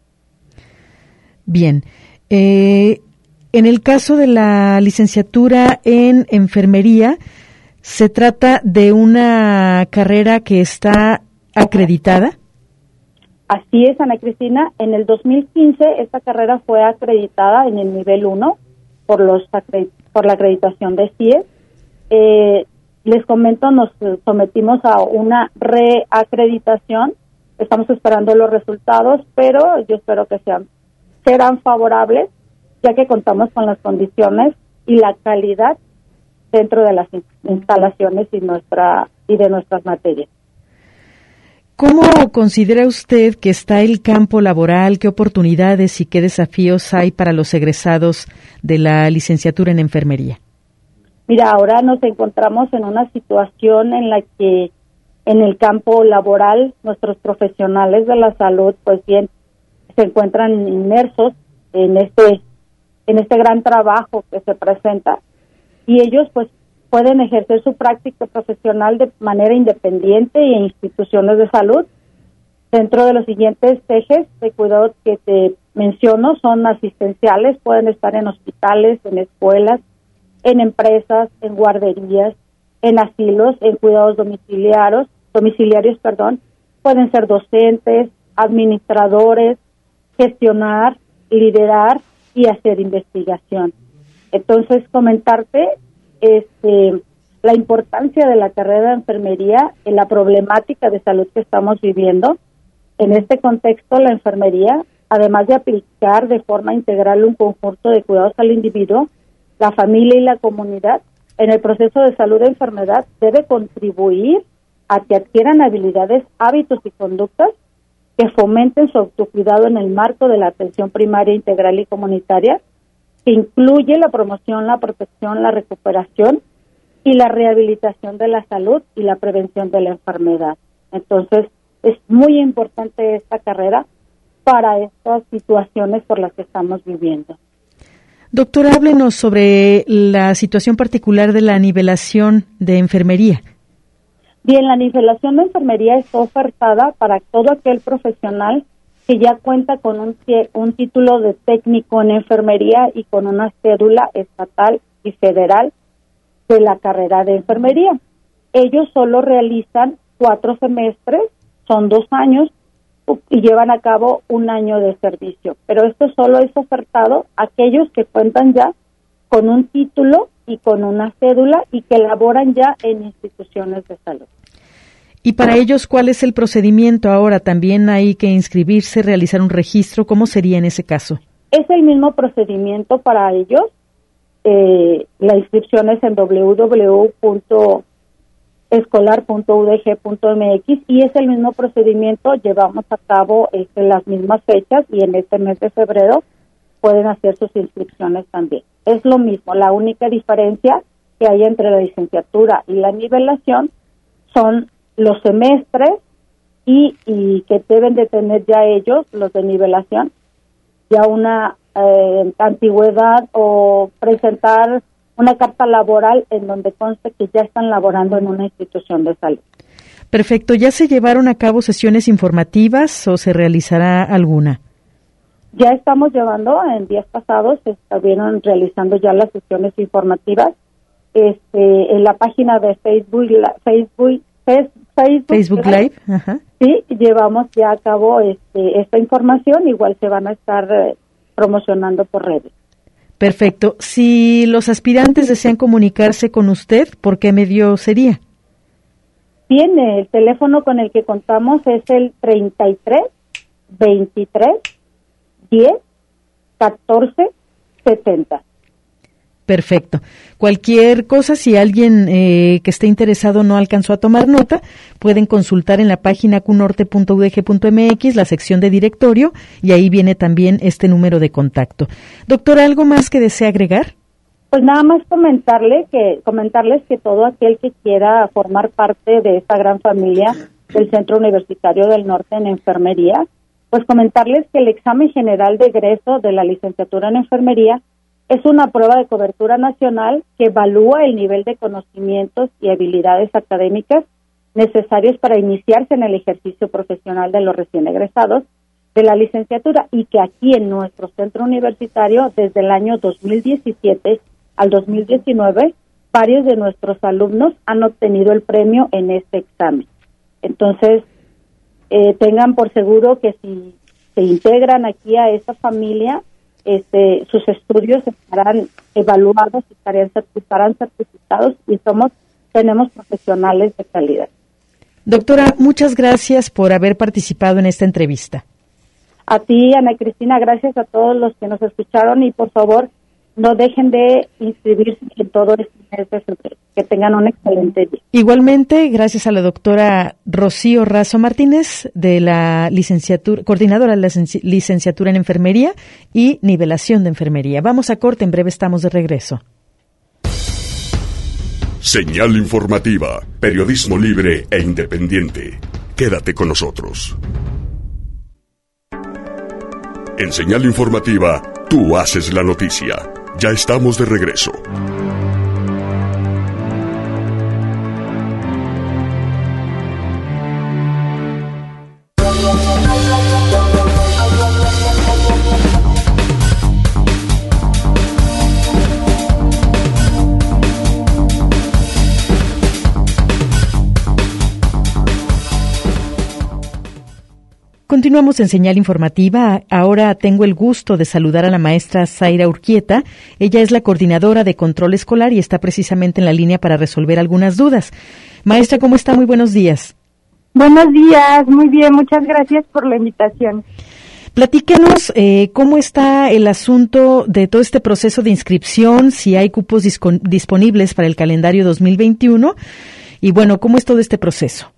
Bien. En el caso de la licenciatura en enfermería, ¿se trata de una carrera que está acreditada? Así es, Ana Cristina. En el 2015 esta carrera fue acreditada en el nivel 1 por la acreditación de CIES. Les comento, nos sometimos a una reacreditación. Estamos esperando los resultados, pero yo espero que serán favorables, ya que contamos con las condiciones y la calidad dentro de las instalaciones y de nuestras materias. ¿Cómo considera usted que está el campo laboral? ¿Qué oportunidades y qué desafíos hay para los egresados de la licenciatura en enfermería? Mira, ahora nos encontramos en una situación en la que en el campo laboral nuestros profesionales de la salud, pues bien, se encuentran inmersos en este gran trabajo que se presenta y ellos pues pueden ejercer su práctica profesional de manera independiente y en instituciones de salud. Dentro de los siguientes ejes de cuidado que te menciono son asistenciales, pueden estar en hospitales, en escuelas, en empresas, en guarderías, en asilos, en cuidados domiciliarios, pueden ser docentes, administradores, gestionar, liderar y hacer investigación. Entonces, comentarte la importancia de la carrera de enfermería en la problemática de salud que estamos viviendo. En este contexto, la enfermería, además de aplicar de forma integral un conjunto de cuidados al individuo, la familia y la comunidad, en el proceso de salud de enfermedad, debe contribuir a que adquieran habilidades, hábitos y conductas que fomenten su autocuidado en el marco de la atención primaria, integral y comunitaria, que incluye la promoción, la protección, la recuperación y la rehabilitación de la salud y la prevención de la enfermedad. Entonces, es muy importante esta carrera para estas situaciones por las que estamos viviendo. Doctora, háblenos sobre la situación particular de la nivelación de enfermería. Bien, la nivelación de enfermería está ofertada para todo aquel profesional que ya cuenta con un título de técnico en enfermería y con una cédula estatal y federal de la carrera de enfermería. Ellos solo realizan 4 semestres, son 2 años y llevan a cabo 1 año de servicio. Pero esto solo es ofertado a aquellos que cuentan ya con un título y con una cédula y que laboran ya en instituciones de salud. Y para ellos, ¿cuál es el procedimiento ahora? ¿También hay que inscribirse, realizar un registro? ¿Cómo sería en ese caso? Es el mismo procedimiento para ellos. La inscripción es en www.escolar.udg.mx y es el mismo procedimiento. Llevamos a cabo en las mismas fechas y en este mes de febrero pueden hacer sus inscripciones también. Es lo mismo. La única diferencia que hay entre la licenciatura y la nivelación son los semestres y que deben de tener ya ellos, los de nivelación, ya una antigüedad o presentar una carta laboral en donde conste que ya están laborando en una institución de salud. Perfecto. ¿Ya se llevaron a cabo sesiones informativas o se realizará alguna? Ya estamos llevando, en días pasados se estuvieron realizando ya las sesiones informativas. En la página de Facebook Live. Ajá. Sí, llevamos ya a cabo esta información, igual se van a estar promocionando por redes. Perfecto. Si los aspirantes desean comunicarse con usted, ¿por qué medio sería? Bien, el teléfono con el que contamos es el 33 23 10 14 70. Perfecto. Cualquier cosa, si alguien que esté interesado no alcanzó a tomar nota, pueden consultar en la página cunorte.udg.mx la sección de directorio y ahí viene también este número de contacto. Doctora, ¿algo más que desea agregar? Pues nada más comentarles que todo aquel que quiera formar parte de esta gran familia del Centro Universitario del Norte en Enfermería, pues comentarles que el examen general de egreso de la licenciatura en Enfermería es una prueba de cobertura nacional que evalúa el nivel de conocimientos y habilidades académicas necesarios para iniciarse en el ejercicio profesional de los recién egresados de la licenciatura, y que aquí en nuestro centro universitario, desde el año 2017 al 2019, varios de nuestros alumnos han obtenido el premio en este examen. Entonces, tengan por seguro que si se integran aquí a esta familia, sus estudios estarán evaluados, estarán certificados y tenemos profesionales de calidad. Doctora, muchas gracias por haber participado en esta entrevista. A ti, Ana Cristina, gracias a todos los que nos escucharon y por favor no dejen de inscribirse en todo este mes de febrero. Que tengan un excelente día. Igualmente, gracias a la doctora Rocío Razo Martínez, de la licenciatura, coordinadora de la licenciatura en Enfermería y Nivelación de Enfermería. Vamos a corte, en breve estamos de regreso. Señal informativa, periodismo libre e independiente. Quédate con nosotros. En Señal informativa, tú haces la noticia. Ya estamos de regreso. Continuamos en Señal Informativa. Ahora tengo el gusto de saludar a la maestra Zaira Urquieta. Ella es la coordinadora de control escolar y está precisamente en la línea para resolver algunas dudas. Maestra, ¿cómo está? Muy buenos días. Buenos días, muy bien, muchas gracias por la invitación. Platíquenos cómo está el asunto de todo este proceso de inscripción, si hay cupos disponibles para el calendario 2021 y bueno, ¿cómo es todo este proceso?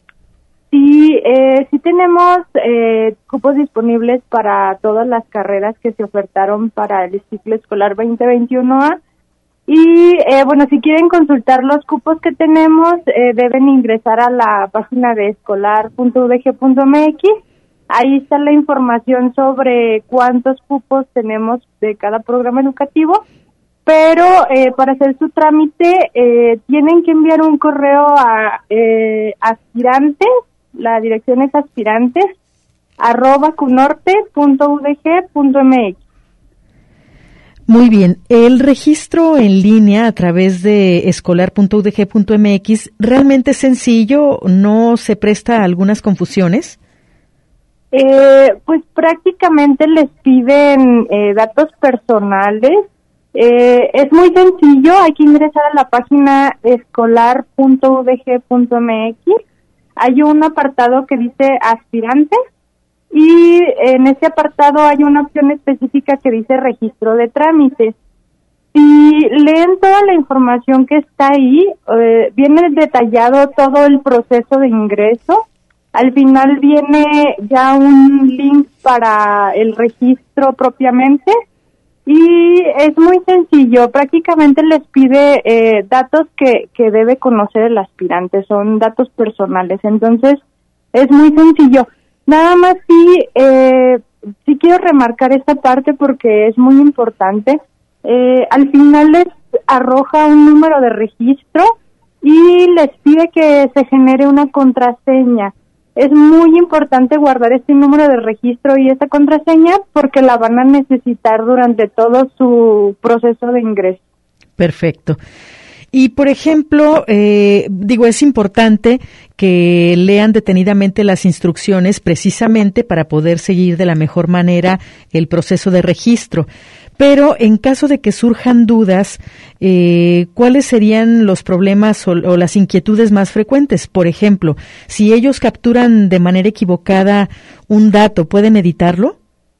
Sí tenemos cupos disponibles para todas las carreras que se ofertaron para el ciclo escolar 2021A. Y bueno, si quieren consultar los cupos que tenemos, deben ingresar a la página de escolar.udg.mx. Ahí está la información sobre cuántos cupos tenemos de cada programa educativo. Pero para hacer su trámite tienen que enviar un correo a aspirantes. La dirección es aspirantes@cunorte.udg.mx. Muy bien. El registro en línea a través de escolar.udg.mx realmente es sencillo, ¿no se presta a algunas confusiones? Pues prácticamente les piden datos personales. Es muy sencillo, hay que ingresar a la página escolar.udg.mx. Hay un apartado que dice aspirantes y en ese apartado hay una opción específica que dice registro de trámites. Si leen toda la información que está ahí, viene detallado todo el proceso de ingreso. Al final viene ya un link para el registro propiamente Y es muy sencillo, prácticamente les pide datos que debe conocer el aspirante, son datos personales, entonces es muy sencillo. Nada más sí quiero remarcar esta parte porque es muy importante. Al final les arroja un número de registro y les pide que se genere una contraseña. Es muy importante guardar este número de registro y esta contraseña porque la van a necesitar durante todo su proceso de ingreso. Perfecto. Y, por ejemplo, es importante que lean detenidamente las instrucciones precisamente para poder seguir de la mejor manera el proceso de registro. Pero en caso de que surjan dudas, ¿cuáles serían los problemas o las inquietudes más frecuentes? Por ejemplo, si ellos capturan de manera equivocada un dato, ¿pueden editarlo?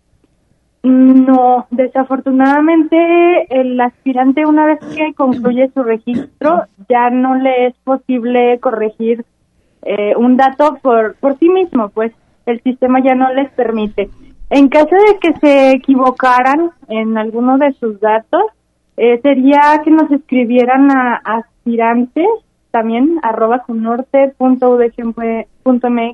No, desafortunadamente el aspirante, una vez que concluye su registro, ya no le es posible corregir un dato por sí mismo, pues el sistema ya no les permite. En caso de que se equivocaran en alguno de sus datos, sería que nos escribieran a aspirantes, también @sunorte.udg.mx,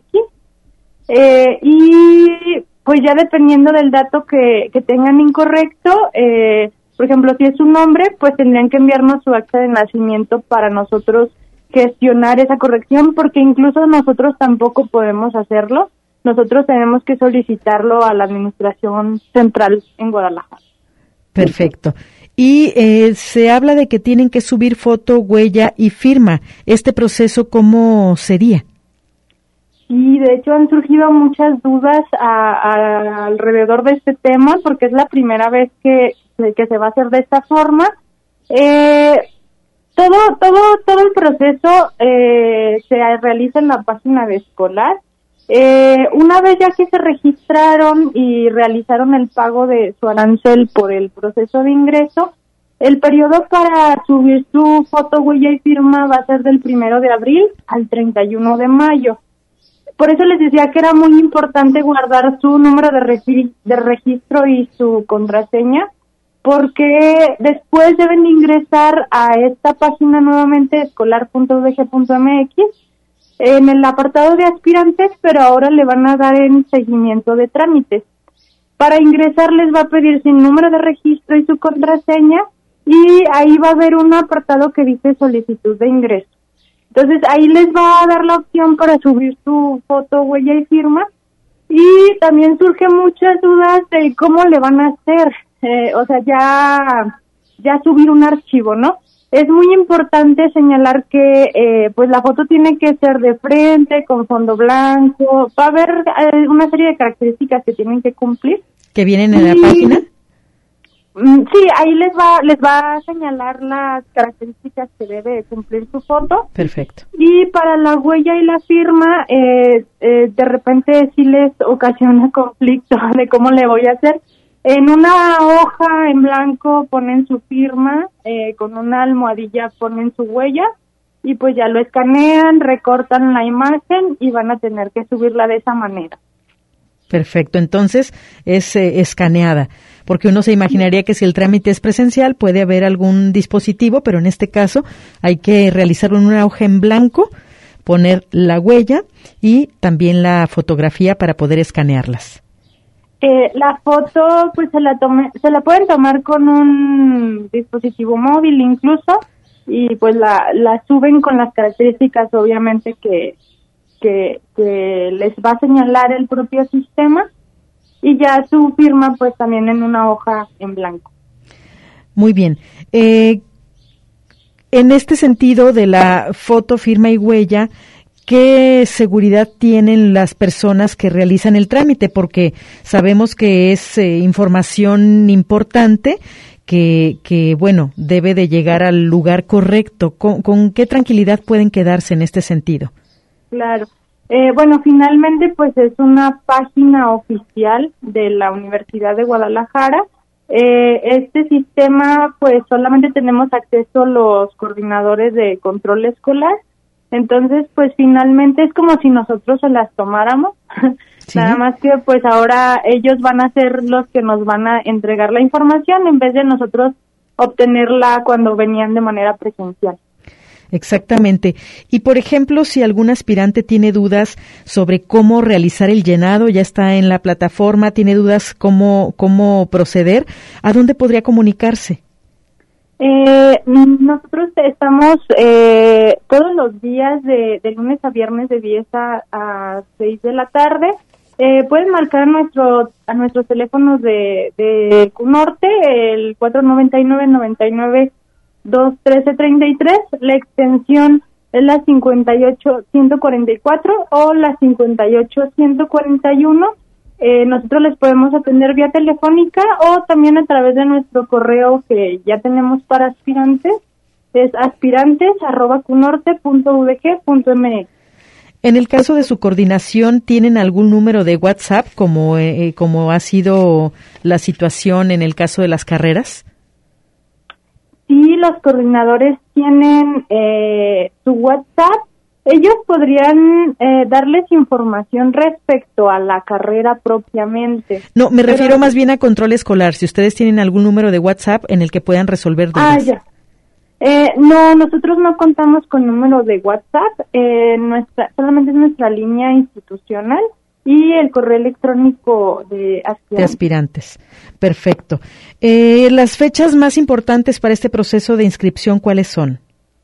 y pues ya dependiendo del dato que tengan incorrecto, por ejemplo, si es un nombre, pues tendrían que enviarnos su acta de nacimiento para nosotros gestionar esa corrección, porque incluso nosotros tampoco podemos hacerlo. Nosotros tenemos que solicitarlo a la Administración Central en Guadalajara. Perfecto. Y se habla de que tienen que subir foto, huella y firma. ¿Este proceso cómo sería? Sí, de hecho han surgido muchas dudas alrededor de este tema, porque es la primera vez que se va a hacer de esta forma. Todo el proceso se realiza en la página de Escolar. Una vez ya que se registraron y realizaron el pago de su arancel por el proceso de ingreso, el periodo para subir su foto, huella y firma va a ser del 1 de abril al 31 de mayo. Por eso les decía que era muy importante guardar su número de registro y su contraseña, porque después deben de ingresar a esta página nuevamente, escolar.udg.mx, en el apartado de aspirantes, pero ahora le van a dar en seguimiento de trámites. Para ingresar les va a pedir su número de registro y su contraseña, y ahí va a haber un apartado que dice solicitud de ingreso. Entonces ahí les va a dar la opción para subir su foto, huella y firma, y también surgen muchas dudas de cómo le van a hacer, ya subir un archivo, ¿no? Es muy importante señalar que pues la foto tiene que ser de frente, con fondo blanco. Va a haber una serie de características que tienen que cumplir. ¿Que vienen en la página? Sí, ahí les va a señalar las características que debe cumplir su foto. Perfecto. Y para la huella y la firma, de repente sí les ocasiona conflicto de cómo le voy a hacer. En una hoja en blanco ponen su firma, con una almohadilla ponen su huella y pues ya lo escanean, recortan la imagen y van a tener que subirla de esa manera. Perfecto, entonces es escaneada, porque uno se imaginaría que si el trámite es presencial puede haber algún dispositivo, pero en este caso hay que realizarlo en una hoja en blanco, poner la huella y también la fotografía para poder escanearlas. La foto pues se la pueden tomar con un dispositivo móvil incluso, y pues la suben con las características obviamente que les va a señalar el propio sistema, y ya su firma pues también en una hoja en blanco. Muy bien. En este sentido de la foto, firma y huella, ¿qué seguridad tienen las personas que realizan el trámite? Porque sabemos que es información importante que bueno, debe de llegar al lugar correcto. ¿Con qué tranquilidad pueden quedarse en este sentido? Claro. Bueno, finalmente pues es una página oficial de la Universidad de Guadalajara. Este sistema pues solamente tenemos acceso los coordinadores de control escolar. Entonces, pues finalmente es como si nosotros se las tomáramos. ¿Sí? Nada más que pues ahora ellos van a ser los que nos van a entregar la información en vez de nosotros obtenerla cuando venían de manera presencial. Exactamente. Y, por ejemplo, si algún aspirante tiene dudas sobre cómo realizar el llenado, ya está en la plataforma, tiene dudas cómo proceder, ¿a dónde podría comunicarse? Nosotros estamos todos los días de lunes a viernes de 10 a 6 de la tarde. Pueden marcar a nuestros teléfonos de CUNORTE, el 499-99 213-33, la extensión es la 58-144 o la 58-141. Nosotros les podemos atender vía telefónica o también a través de nuestro correo que ya tenemos para aspirantes, es aspirantes@cunorte.udg.mx. En el caso de su coordinación, ¿tienen algún número de WhatsApp como ha sido la situación en el caso de las carreras? Sí, los coordinadores tienen su WhatsApp. Ellos podrían darles información respecto a la carrera propiamente. No, me refiero más bien a control escolar. Si ustedes tienen algún número de WhatsApp en el que puedan resolver dudas. Ya. No, nosotros no contamos con número de WhatsApp. Solamente es nuestra línea institucional y el correo electrónico de aspirantes. Perfecto. Las fechas más importantes para este proceso de inscripción, ¿cuáles son?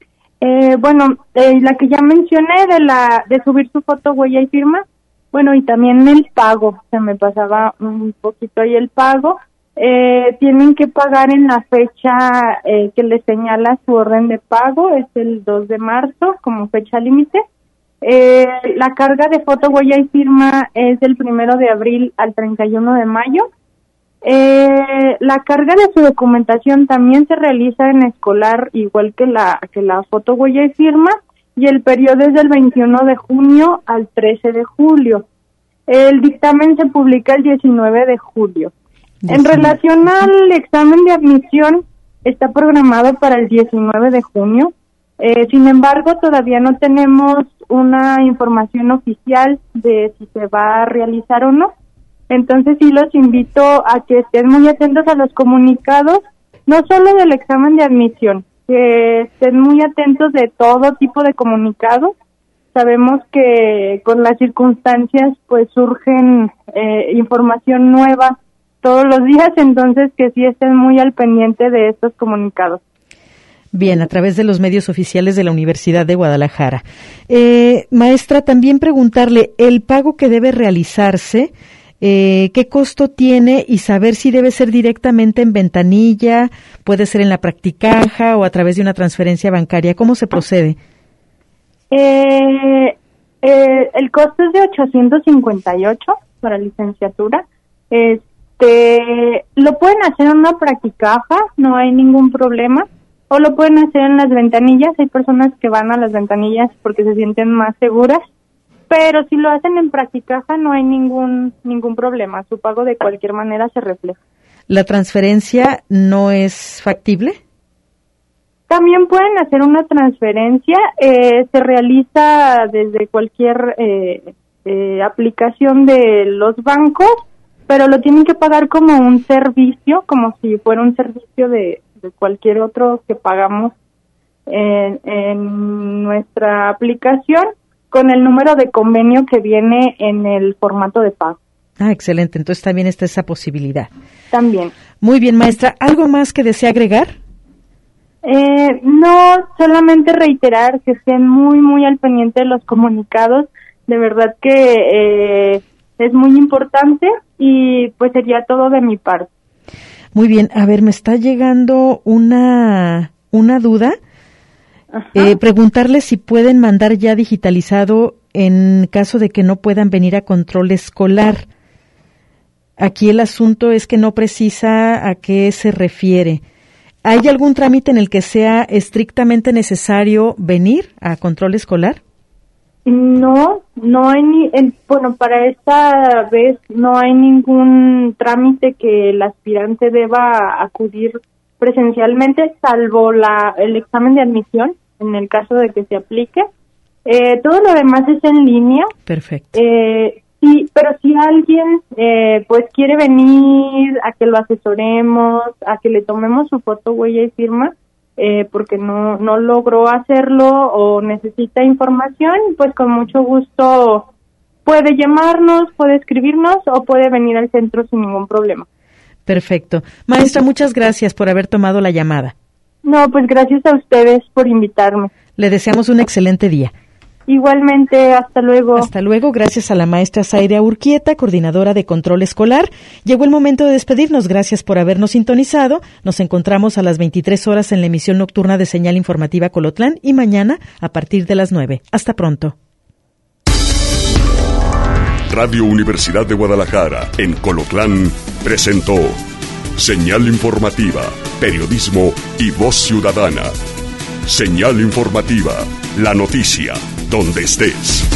La que ya mencioné de subir su foto, huella y firma. Bueno, y también el pago. Se me pasaba un poquito ahí el pago. Tienen que pagar en la fecha que les señala su orden de pago. Es el 2 de marzo como fecha límite. La carga de foto, huella y firma es del 1 de abril al 31 de mayo. La carga de su documentación también se realiza en escolar, igual que la foto, huella y firma, y el periodo es del 21 de junio al 13 de julio. El dictamen se publica el 19 de julio. En relación al examen de admisión, está programado para el 19 de junio. Sin embargo, todavía no tenemos una información oficial de si se va a realizar o no. Entonces sí los invito a que estén muy atentos a los comunicados, no solo del examen de admisión, que estén muy atentos de todo tipo de comunicados. Sabemos que con las circunstancias pues surgen información nueva todos los días, entonces que sí estén muy al pendiente de estos comunicados. Bien, a través de los medios oficiales de la Universidad de Guadalajara. Maestra, también preguntarle, el pago que debe realizarse, ¿qué costo tiene? Y saber si debe ser directamente en ventanilla, puede ser en la Practicaja o a través de una transferencia bancaria. ¿Cómo se procede? El costo es de 858 para licenciatura. Lo pueden hacer en una Practicaja, no hay ningún problema. O lo pueden hacer en las ventanillas. Hay personas que van a las ventanillas porque se sienten más seguras. Pero si lo hacen en Practicaja no hay ningún problema. Su pago de cualquier manera se refleja. ¿La transferencia no es factible? También pueden hacer una transferencia. Se realiza desde cualquier aplicación de los bancos, pero lo tienen que pagar como un servicio, como si fuera un servicio de cualquier otro que pagamos en nuestra aplicación, con el número de convenio que viene en el formato de pago. Excelente. Entonces también está esa posibilidad. También. Muy bien, maestra. ¿Algo más que desea agregar? No, solamente reiterar que estén muy, muy al pendiente de los comunicados. De verdad que es muy importante y pues sería todo de mi parte. Muy bien, a ver, me está llegando una duda. Preguntarles si pueden mandar ya digitalizado en caso de que no puedan venir a control escolar. Aquí el asunto es que no precisa a qué se refiere. ¿Hay algún trámite en el que sea estrictamente necesario venir a control escolar? No hay para esta vez no hay ningún trámite que el aspirante deba acudir presencialmente, salvo el examen de admisión, en el caso de que se aplique. Todo lo demás es en línea. Perfecto. Sí, pero si alguien pues quiere venir a que lo asesoremos, a que le tomemos su foto, huella y firma, porque no logró hacerlo o necesita información, pues con mucho gusto puede llamarnos, puede escribirnos o puede venir al centro sin ningún problema. Perfecto. Maestra, muchas gracias por haber tomado la llamada. No, pues gracias a ustedes por invitarme. Le deseamos un excelente día. Igualmente, hasta luego. Hasta luego, gracias a la maestra Zaira Urquieta, coordinadora de control escolar. Llegó el momento de despedirnos, gracias por habernos sintonizado. Nos encontramos a las 23 horas en la emisión nocturna de Señal Informativa Colotlán y mañana a partir de las 9. Hasta pronto. Radio Universidad de Guadalajara, en Colotlán, presentó Señal Informativa, Periodismo y Voz Ciudadana. Señal Informativa, la noticia, donde estés.